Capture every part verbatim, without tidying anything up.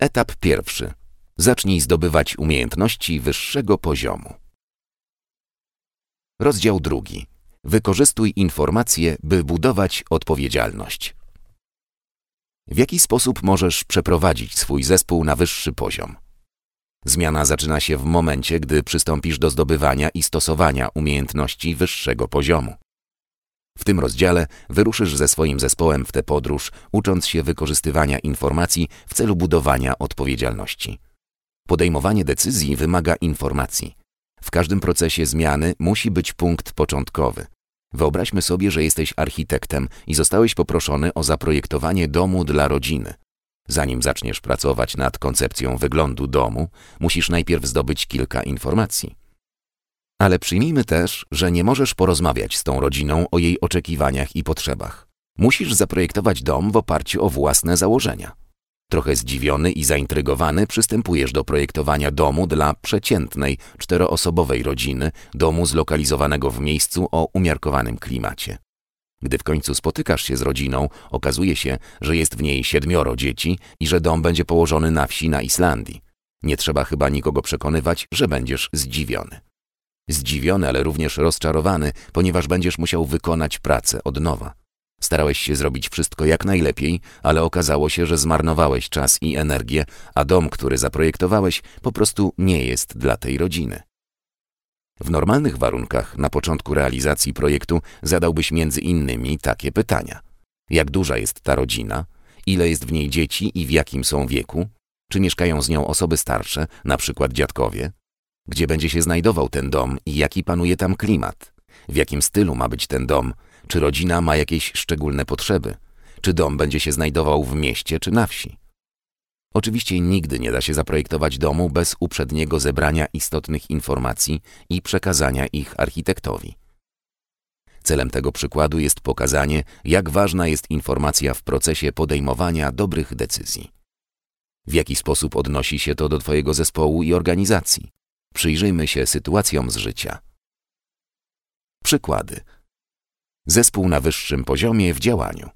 Etap pierwszy. Zacznij zdobywać umiejętności wyższego poziomu. Rozdział drugi. Wykorzystuj informacje, by budować odpowiedzialność. W jaki sposób możesz przeprowadzić swój zespół na wyższy poziom? Zmiana zaczyna się w momencie, gdy przystąpisz do zdobywania i stosowania umiejętności wyższego poziomu. W tym rozdziale wyruszysz ze swoim zespołem w tę podróż, ucząc się wykorzystywania informacji w celu budowania odpowiedzialności. Podejmowanie decyzji wymaga informacji. W każdym procesie zmiany musi być punkt początkowy. Wyobraźmy sobie, że jesteś architektem i zostałeś poproszony o zaprojektowanie domu dla rodziny. Zanim zaczniesz pracować nad koncepcją wyglądu domu, musisz najpierw zdobyć kilka informacji. Ale przyjmijmy też, że nie możesz porozmawiać z tą rodziną o jej oczekiwaniach i potrzebach. Musisz zaprojektować dom w oparciu o własne założenia. Trochę zdziwiony i zaintrygowany przystępujesz do projektowania domu dla przeciętnej, czteroosobowej rodziny, domu zlokalizowanego w miejscu o umiarkowanym klimacie. Gdy w końcu spotykasz się z rodziną, okazuje się, że jest w niej siedmioro dzieci i że dom będzie położony na wsi na Islandii. Nie trzeba chyba nikogo przekonywać, że będziesz zdziwiony. Zdziwiony, ale również rozczarowany, ponieważ będziesz musiał wykonać pracę od nowa. Starałeś się zrobić wszystko jak najlepiej, ale okazało się, że zmarnowałeś czas i energię, a dom, który zaprojektowałeś, po prostu nie jest dla tej rodziny. W normalnych warunkach, na początku realizacji projektu, zadałbyś między innymi takie pytania. Jak duża jest ta rodzina? Ile jest w niej dzieci i w jakim są wieku? Czy mieszkają z nią osoby starsze, na przykład dziadkowie? Gdzie będzie się znajdował ten dom i jaki panuje tam klimat? W jakim stylu ma być ten dom? Czy rodzina ma jakieś szczególne potrzeby? Czy dom będzie się znajdował w mieście czy na wsi? Oczywiście nigdy nie da się zaprojektować domu bez uprzedniego zebrania istotnych informacji i przekazania ich architektowi. Celem tego przykładu jest pokazanie, jak ważna jest informacja w procesie podejmowania dobrych decyzji. W jaki sposób odnosi się to do Twojego zespołu i organizacji? Przyjrzyjmy się sytuacjom z życia. Przykłady. Zespół na wyższym poziomie w działaniu.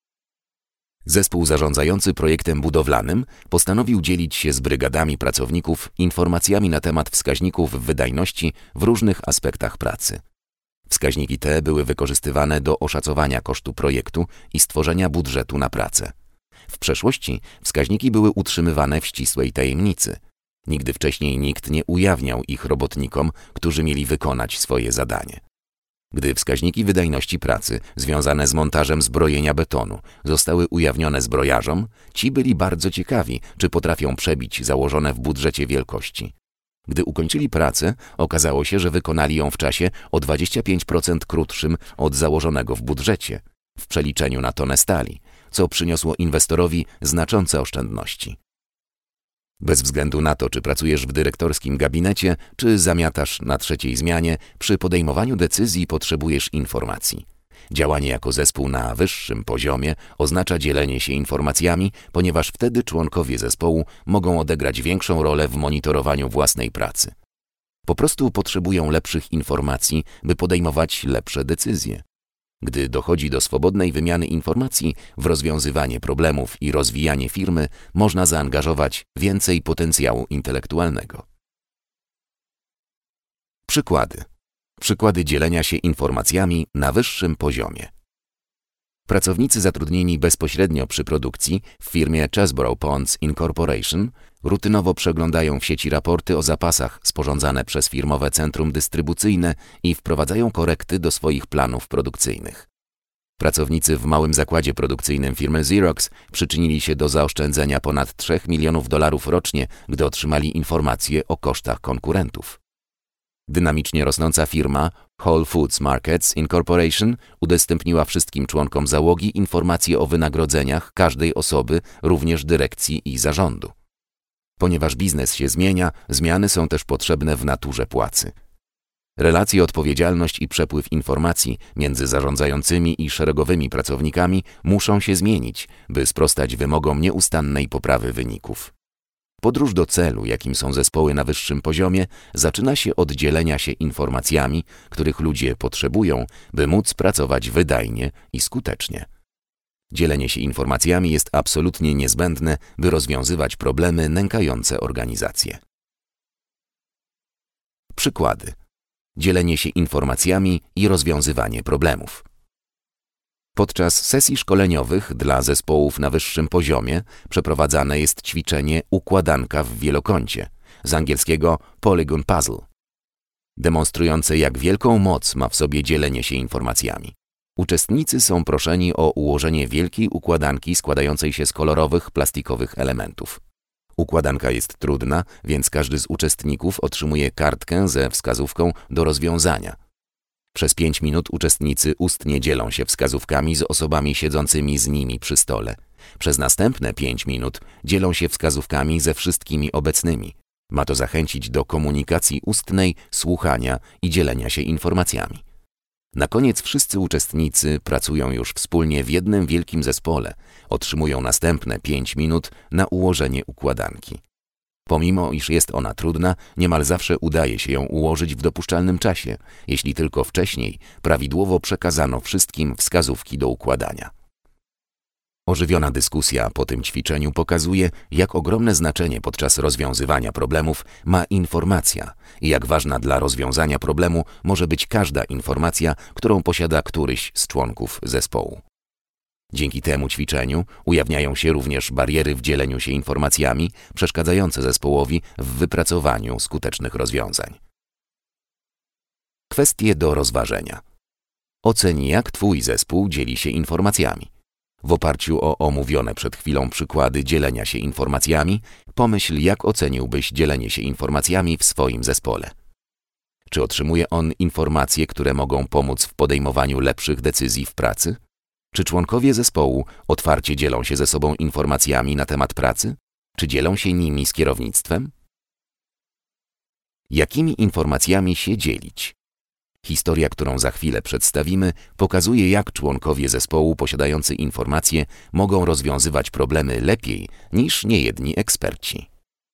Zespół zarządzający projektem budowlanym postanowił dzielić się z brygadami pracowników informacjami na temat wskaźników wydajności w różnych aspektach pracy. Wskaźniki te były wykorzystywane do oszacowania kosztu projektu i stworzenia budżetu na pracę. W przeszłości wskaźniki były utrzymywane w ścisłej tajemnicy. Nigdy wcześniej nikt nie ujawniał ich robotnikom, którzy mieli wykonać swoje zadanie. Gdy wskaźniki wydajności pracy związane z montażem zbrojenia betonu zostały ujawnione zbrojarzom, ci byli bardzo ciekawi, czy potrafią przebić założone w budżecie wielkości. Gdy ukończyli pracę, okazało się, że wykonali ją w czasie o dwadzieścia pięć procent krótszym od założonego w budżecie, w przeliczeniu na tonę stali, co przyniosło inwestorowi znaczące oszczędności. Bez względu na to, czy pracujesz w dyrektorskim gabinecie, czy zamiatasz na trzeciej zmianie, przy podejmowaniu decyzji potrzebujesz informacji. Działanie jako zespół na wyższym poziomie oznacza dzielenie się informacjami, ponieważ wtedy członkowie zespołu mogą odegrać większą rolę w monitorowaniu własnej pracy. Po prostu potrzebują lepszych informacji, by podejmować lepsze decyzje. Gdy dochodzi do swobodnej wymiany informacji, w rozwiązywanie problemów i rozwijanie firmy można zaangażować więcej potencjału intelektualnego. Przykłady. Przykłady dzielenia się informacjami na wyższym poziomie. Pracownicy zatrudnieni bezpośrednio przy produkcji w firmie Chesbrough Ponds Incorporation rutynowo przeglądają w sieci raporty o zapasach sporządzane przez firmowe centrum dystrybucyjne i wprowadzają korekty do swoich planów produkcyjnych. Pracownicy w małym zakładzie produkcyjnym firmy Xerox przyczynili się do zaoszczędzenia ponad trzech milionów dolarów rocznie, gdy otrzymali informacje o kosztach konkurentów. Dynamicznie rosnąca firma Whole Foods Markets Incorporation udostępniła wszystkim członkom załogi informacje o wynagrodzeniach każdej osoby, również dyrekcji i zarządu. Ponieważ biznes się zmienia, zmiany są też potrzebne w naturze płacy. Relacje odpowiedzialność i przepływ informacji między zarządzającymi i szeregowymi pracownikami muszą się zmienić, by sprostać wymogom nieustannej poprawy wyników. Podróż do celu, jakim są zespoły na wyższym poziomie, zaczyna się od dzielenia się informacjami, których ludzie potrzebują, by móc pracować wydajnie i skutecznie. Dzielenie się informacjami jest absolutnie niezbędne, by rozwiązywać problemy nękające organizację. Przykłady. Dzielenie się informacjami i rozwiązywanie problemów. Podczas sesji szkoleniowych dla zespołów na wyższym poziomie przeprowadzane jest ćwiczenie układanka w wielokącie, z angielskiego Polygon Puzzle, demonstrujące, jak wielką moc ma w sobie dzielenie się informacjami. Uczestnicy są proszeni o ułożenie wielkiej układanki składającej się z kolorowych, plastikowych elementów. Układanka jest trudna, więc każdy z uczestników otrzymuje kartkę ze wskazówką do rozwiązania. Przez pięć minut uczestnicy ustnie dzielą się wskazówkami z osobami siedzącymi z nimi przy stole. Przez następne pięć minut dzielą się wskazówkami ze wszystkimi obecnymi. Ma to zachęcić do komunikacji ustnej, słuchania i dzielenia się informacjami. Na koniec wszyscy uczestnicy pracują już wspólnie w jednym wielkim zespole, otrzymują następne pięć minut na ułożenie układanki. Pomimo iż jest ona trudna, niemal zawsze udaje się ją ułożyć w dopuszczalnym czasie, jeśli tylko wcześniej prawidłowo przekazano wszystkim wskazówki do układania. Ożywiona dyskusja po tym ćwiczeniu pokazuje, jak ogromne znaczenie podczas rozwiązywania problemów ma informacja i jak ważna dla rozwiązania problemu może być każda informacja, którą posiada któryś z członków zespołu. Dzięki temu ćwiczeniu ujawniają się również bariery w dzieleniu się informacjami, przeszkadzające zespołowi w wypracowaniu skutecznych rozwiązań. Kwestie do rozważenia. Oceń, jak Twój zespół dzieli się informacjami. W oparciu o omówione przed chwilą przykłady dzielenia się informacjami, pomyśl, jak oceniłbyś dzielenie się informacjami w swoim zespole. Czy otrzymuje on informacje, które mogą pomóc w podejmowaniu lepszych decyzji w pracy? Czy członkowie zespołu otwarcie dzielą się ze sobą informacjami na temat pracy? Czy dzielą się nimi z kierownictwem? Jakimi informacjami się dzielić? Historia, którą za chwilę przedstawimy, pokazuje, jak członkowie zespołu posiadający informacje mogą rozwiązywać problemy lepiej niż niejedni eksperci.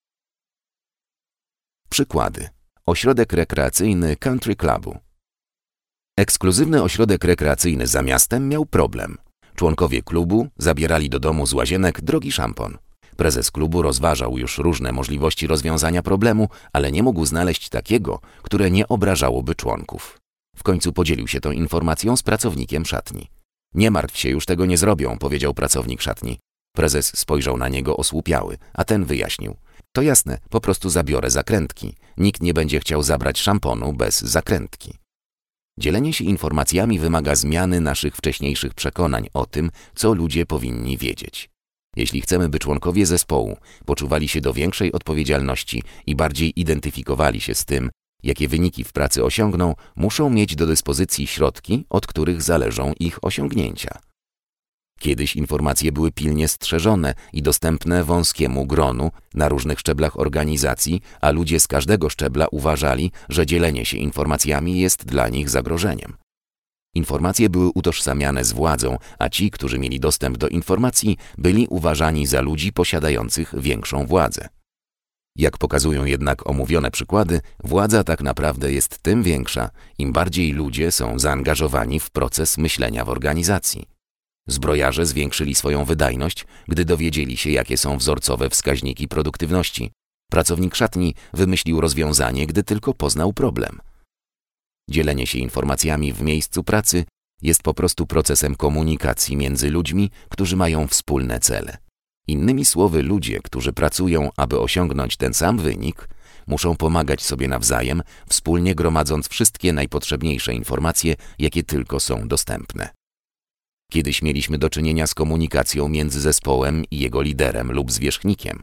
Przykłady. Ośrodek rekreacyjny Country Clubu. Ekskluzywny ośrodek rekreacyjny za miastem miał problem. Członkowie klubu zabierali do domu z łazienek drogi szampon. Prezes klubu rozważał już różne możliwości rozwiązania problemu, ale nie mógł znaleźć takiego, które nie obrażałoby członków. W końcu podzielił się tą informacją z pracownikiem szatni. Nie martw się, już tego nie zrobią, powiedział pracownik szatni. Prezes spojrzał na niego osłupiały, a ten wyjaśnił. To jasne, po prostu zabiorę zakrętki. Nikt nie będzie chciał zabrać szamponu bez zakrętki. Dzielenie się informacjami wymaga zmiany naszych wcześniejszych przekonań o tym, co ludzie powinni wiedzieć. Jeśli chcemy, by członkowie zespołu poczuwali się do większej odpowiedzialności i bardziej identyfikowali się z tym, jakie wyniki w pracy osiągną, muszą mieć do dyspozycji środki, od których zależą ich osiągnięcia. Kiedyś informacje były pilnie strzeżone i dostępne wąskiemu gronu na różnych szczeblach organizacji, a ludzie z każdego szczebla uważali, że dzielenie się informacjami jest dla nich zagrożeniem. Informacje były utożsamiane z władzą, a ci, którzy mieli dostęp do informacji, byli uważani za ludzi posiadających większą władzę. Jak pokazują jednak omówione przykłady, władza tak naprawdę jest tym większa, im bardziej ludzie są zaangażowani w proces myślenia w organizacji. Zbrojarze zwiększyli swoją wydajność, gdy dowiedzieli się, jakie są wzorcowe wskaźniki produktywności. Pracownik szatni wymyślił rozwiązanie, gdy tylko poznał problem. Dzielenie się informacjami w miejscu pracy jest po prostu procesem komunikacji między ludźmi, którzy mają wspólne cele. Innymi słowy, ludzie, którzy pracują, aby osiągnąć ten sam wynik, muszą pomagać sobie nawzajem, wspólnie gromadząc wszystkie najpotrzebniejsze informacje, jakie tylko są dostępne. Kiedyś mieliśmy do czynienia z komunikacją między zespołem i jego liderem lub zwierzchnikiem.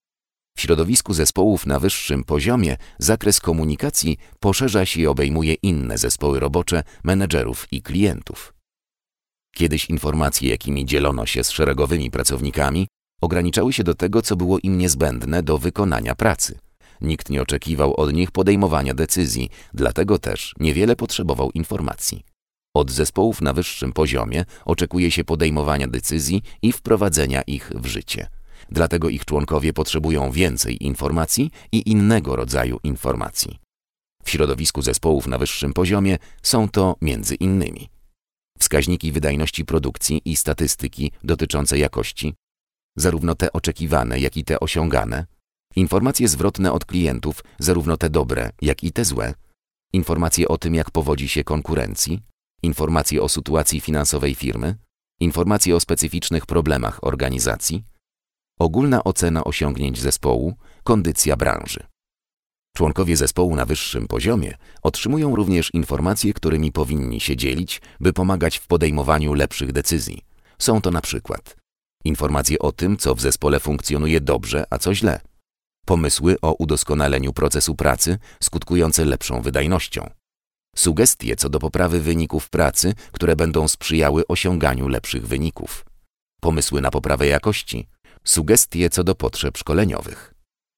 W środowisku zespołów na wyższym poziomie zakres komunikacji poszerza się i obejmuje inne zespoły robocze, menedżerów i klientów. Kiedyś informacje, jakimi dzielono się z szeregowymi pracownikami, ograniczały się do tego, co było im niezbędne do wykonania pracy. Nikt nie oczekiwał od nich podejmowania decyzji, dlatego też niewiele potrzebował informacji. Od zespołów na wyższym poziomie oczekuje się podejmowania decyzji i wprowadzenia ich w życie. Dlatego ich członkowie potrzebują więcej informacji i innego rodzaju informacji. W środowisku zespołów na wyższym poziomie są to między innymi wskaźniki wydajności produkcji i statystyki dotyczące jakości, zarówno te oczekiwane, jak i te osiągane, informacje zwrotne od klientów, zarówno te dobre, jak i te złe, informacje o tym, jak powodzi się konkurencji, informacje o sytuacji finansowej firmy, informacje o specyficznych problemach organizacji, ogólna ocena osiągnięć zespołu, kondycja branży. Członkowie zespołu na wyższym poziomie otrzymują również informacje, którymi powinni się dzielić, by pomagać w podejmowaniu lepszych decyzji. Są to na przykład informacje o tym, co w zespole funkcjonuje dobrze, a co źle, pomysły o udoskonaleniu procesu pracy skutkujące lepszą wydajnością, sugestie co do poprawy wyników pracy, które będą sprzyjały osiąganiu lepszych wyników, pomysły na poprawę jakości, sugestie co do potrzeb szkoleniowych.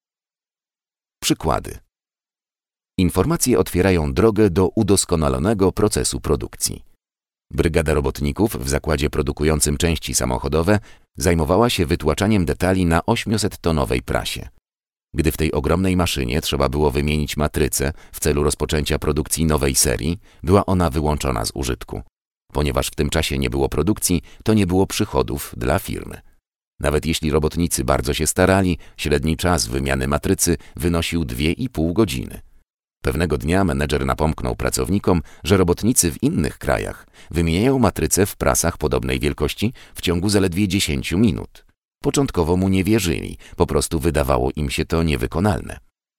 Przykłady. Informacje otwierają drogę do udoskonalonego procesu produkcji. Brygada robotników w zakładzie produkującym części samochodowe zajmowała się wytłaczaniem detali na ośmiosettonowej prasie. Gdy w tej ogromnej maszynie trzeba było wymienić matrycę w celu rozpoczęcia produkcji nowej serii, była ona wyłączona z użytku. Ponieważ w tym czasie nie było produkcji, to nie było przychodów dla firmy. Nawet jeśli robotnicy bardzo się starali, średni czas wymiany matrycy wynosił dwie i pół godziny. Pewnego dnia menedżer napomknął pracownikom, że robotnicy w innych krajach wymieniają matrycę w prasach podobnej wielkości w ciągu zaledwie dziesięciu minut. Początkowo mu nie wierzyli, po prostu wydawało im się to niewykonalne.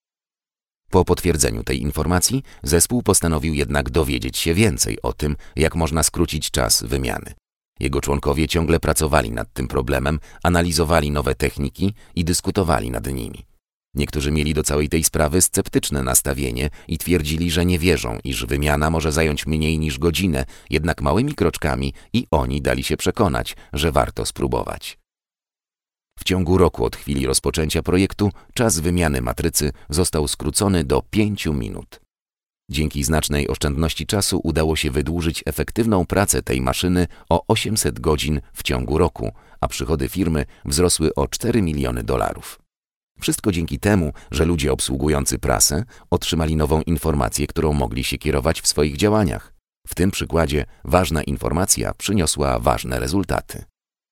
Po potwierdzeniu tej informacji zespół postanowił jednak dowiedzieć się więcej o tym, jak można skrócić czas wymiany. Jego członkowie ciągle pracowali nad tym problemem, analizowali nowe techniki i dyskutowali nad nimi. Niektórzy mieli do całej tej sprawy sceptyczne nastawienie i twierdzili, że nie wierzą, iż wymiana może zająć mniej niż godzinę, jednak małymi kroczkami i oni dali się przekonać, że warto spróbować. W ciągu roku od chwili rozpoczęcia projektu czas wymiany matrycy został skrócony do pięciu minut. Dzięki znacznej oszczędności czasu udało się wydłużyć efektywną pracę tej maszyny o osiemset godzin w ciągu roku, a przychody firmy wzrosły o cztery miliony dolarów. Wszystko dzięki temu, że ludzie obsługujący prasę otrzymali nową informację, którą mogli się kierować w swoich działaniach. W tym przykładzie ważna informacja przyniosła ważne rezultaty.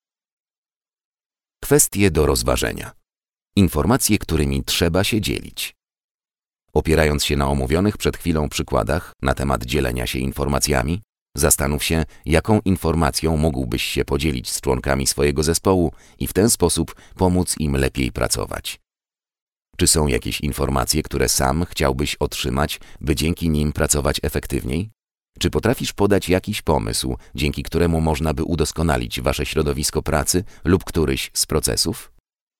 Kwestie do rozważenia. Informacje, którymi trzeba się dzielić. Opierając się na omówionych przed chwilą przykładach na temat dzielenia się informacjami, zastanów się, jaką informacją mógłbyś się podzielić z członkami swojego zespołu i w ten sposób pomóc im lepiej pracować. Czy są jakieś informacje, które sam chciałbyś otrzymać, by dzięki nim pracować efektywniej? Czy potrafisz podać jakiś pomysł, dzięki któremu można by udoskonalić wasze środowisko pracy lub któryś z procesów?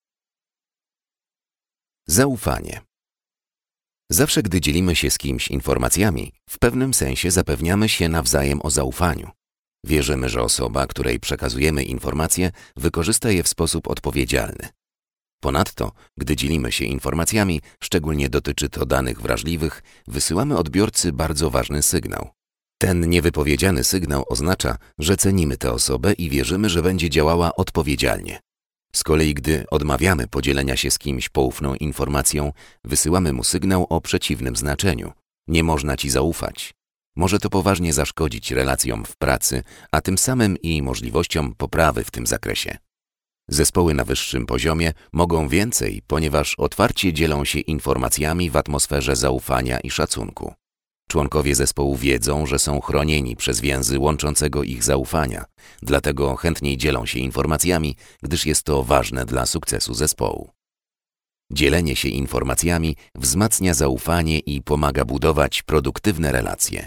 Zaufanie. Zawsze gdy dzielimy się z kimś informacjami, w pewnym sensie zapewniamy się nawzajem o zaufaniu. Wierzymy, że osoba, której przekazujemy informacje, wykorzysta je w sposób odpowiedzialny. Ponadto, gdy dzielimy się informacjami, szczególnie dotyczy to danych wrażliwych, wysyłamy odbiorcy bardzo ważny sygnał. Ten niewypowiedziany sygnał oznacza, że cenimy tę osobę i wierzymy, że będzie działała odpowiedzialnie. Z kolei gdy odmawiamy podzielenia się z kimś poufną informacją, wysyłamy mu sygnał o przeciwnym znaczeniu. Nie można ci zaufać. Może to poważnie zaszkodzić relacjom w pracy, a tym samym i możliwościom poprawy w tym zakresie. Zespoły na wyższym poziomie mogą więcej, ponieważ otwarcie dzielą się informacjami w atmosferze zaufania i szacunku. Członkowie zespołu wiedzą, że są chronieni przez więzy łączącego ich zaufania, dlatego chętniej dzielą się informacjami, gdyż jest to ważne dla sukcesu zespołu. Dzielenie się informacjami wzmacnia zaufanie i pomaga budować produktywne relacje.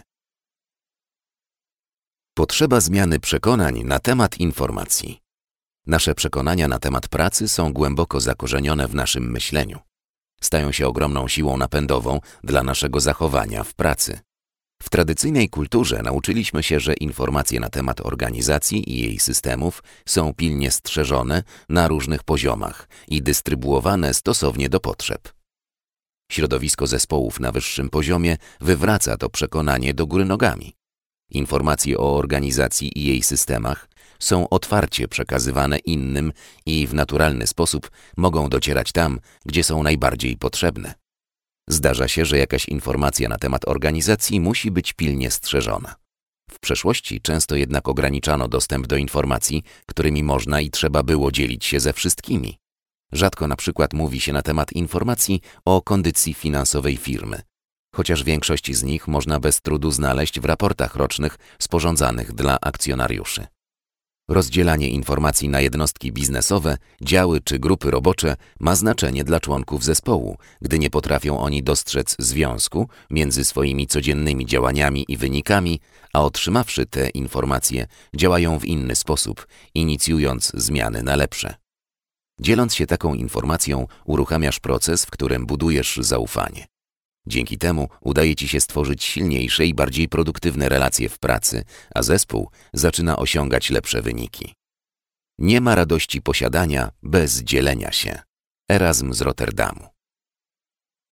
Potrzeba zmiany przekonań na temat informacji. Nasze przekonania na temat pracy są głęboko zakorzenione w naszym myśleniu. Stają się ogromną siłą napędową dla naszego zachowania w pracy. W tradycyjnej kulturze nauczyliśmy się, że informacje na temat organizacji i jej systemów są pilnie strzeżone na różnych poziomach i dystrybuowane stosownie do potrzeb. Środowisko zespołów na wyższym poziomie wywraca to przekonanie do góry nogami. Informacje o organizacji i jej systemach są otwarcie przekazywane innym i w naturalny sposób mogą docierać tam, gdzie są najbardziej potrzebne. Zdarza się, że jakaś informacja na temat organizacji musi być pilnie strzeżona. W przeszłości często jednak ograniczano dostęp do informacji, którymi można i trzeba było dzielić się ze wszystkimi. Rzadko na przykład mówi się na temat informacji o kondycji finansowej firmy, chociaż większość z nich można bez trudu znaleźć w raportach rocznych sporządzanych dla akcjonariuszy. Rozdzielanie informacji na jednostki biznesowe, działy czy grupy robocze ma znaczenie dla członków zespołu, gdy nie potrafią oni dostrzec związku między swoimi codziennymi działaniami i wynikami, a otrzymawszy te informacje działają w inny sposób, inicjując zmiany na lepsze. Dzieląc się taką informacją, uruchamiasz proces, w którym budujesz zaufanie. Dzięki temu udaje Ci się stworzyć silniejsze i bardziej produktywne relacje w pracy, a zespół zaczyna osiągać lepsze wyniki. Nie ma radości posiadania bez dzielenia się. Erasm z Rotterdamu.